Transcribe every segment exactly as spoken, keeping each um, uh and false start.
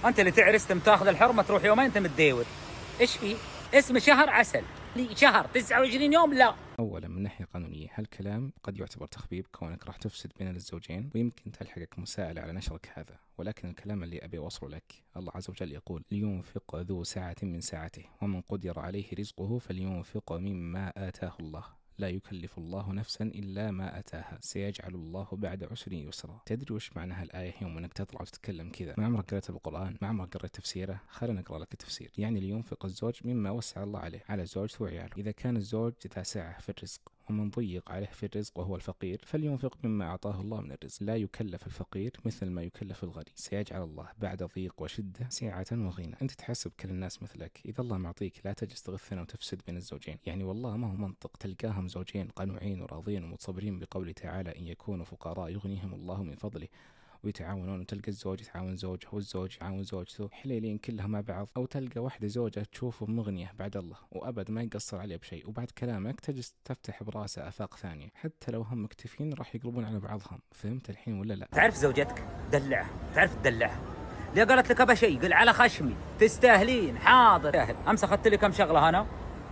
انت اللي تعرس تم تاخذ الحرمه تروح يومين تم تديور. ايش فيه؟ اسمه شهر عسل، لي شهر تسعة وعشرين يوم لا. أولا من ناحية قانونية هالكلام قد يعتبر تخبيب كونك راح تفسد بين الزوجين، ويمكن تلحقك مساءلة على نشرك هذا، ولكن الكلام اللي أبي أوصله لك الله عز وجل يقول لينفق ذو سعة من سعته ومن قدر عليه رزقه فلينفق مما آتاه الله لا يكلف الله نفسا إلا ما أتاها سيجعل الله بعد عسر يسرا. تدري وش معنى هالآية يوم أنك تطلع وتتكلم كذا؟ ما عمرك قرأتها بالقرآن؟ ما عمرك قرأت تفسيره؟ خلنا نقرأ لك التفسير. يعني لينفق الزوج مما وسع الله عليه على زوجته وعياله. إذا كان الزوج ذا سعة في الرزق ومن ضيق عليه في الرزق وهو الفقير فلينفق مما أعطاه الله من الرزق. لا يكلف الفقير مثل ما يكلف الغني، سيجعل الله بعد ضيق وشدة سعة وغنى. أنت تحسب كل الناس مثلك، إذا الله معطيك لا تجلس تغثنا وتفسد بين الزوجين. يعني والله ما هو منطق تلقاهم زوجين قنوعين وراضين ومتصبرين بقوله تعالى إن يكونوا فقراء يغنيهم الله من فضله ويتعاونون، وتلقى الزوج يتعاون زوجه والزوج يعاون زوجته حليلين كلهم مع بعض، او تلقى واحده زوجة تشوفه مغنيه بعد الله وابد ما يقصر عليه بشيء، وبعد كلامك تجلس تفتح براسه افاق ثانيه. حتى لو هم مكتفين راح يقلبون على بعضهم. فهمت الحين ولا لا؟ تعرف زوجتك دلعها، تعرف تدلعها. ليه قالت لك ابى شيء قل على خشمي تستاهلين. حاضر تستاهل. امس اخذت لي كم شغله انا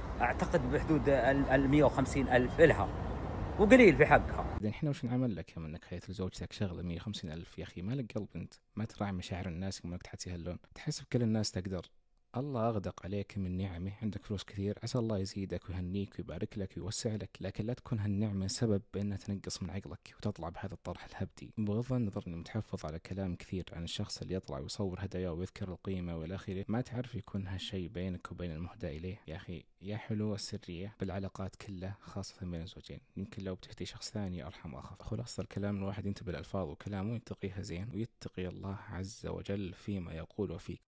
اعتقد بحدود ال مئة وخمسين الف الها وقليل في حقها. بعدين احنا وش نعمل لك يوم انك خيت لزوجتك شغله مية وخمسين الف؟ يا اخي مالك قلب انت؟ ما تراعي مشاعر الناس يوم انك تحسي هاللون؟ تحسب كل الناس تقدر. الله أغدق عليك من نعمه، عندك فلوس كثير، عسى الله يزيدك ويهنيك ويبارك لك ويوسع لك، لكن لا تكون هالنعمة سبب بأنها تنقص من عقلك وتطلع بهذا الطرح الهبدي. بغض النظر أني متحفظ على كلام كثير عن الشخص اللي يطلع ويصور هدايا ويذكر القيمة والى آخره، ما تعرف يكون هالشيء بينك وبين المهدى إليه. يا أخي يا حلو السرية بالعلاقات كلها خاصة بين الزوجين، يمكن لو بتهدي شخص ثاني أرحم وأخف. خلاصة الكلام الواحد ينتبه الألفاظ وكلامه يتقيها زين ويتقي الله عز وجل فيما يقول وفيه.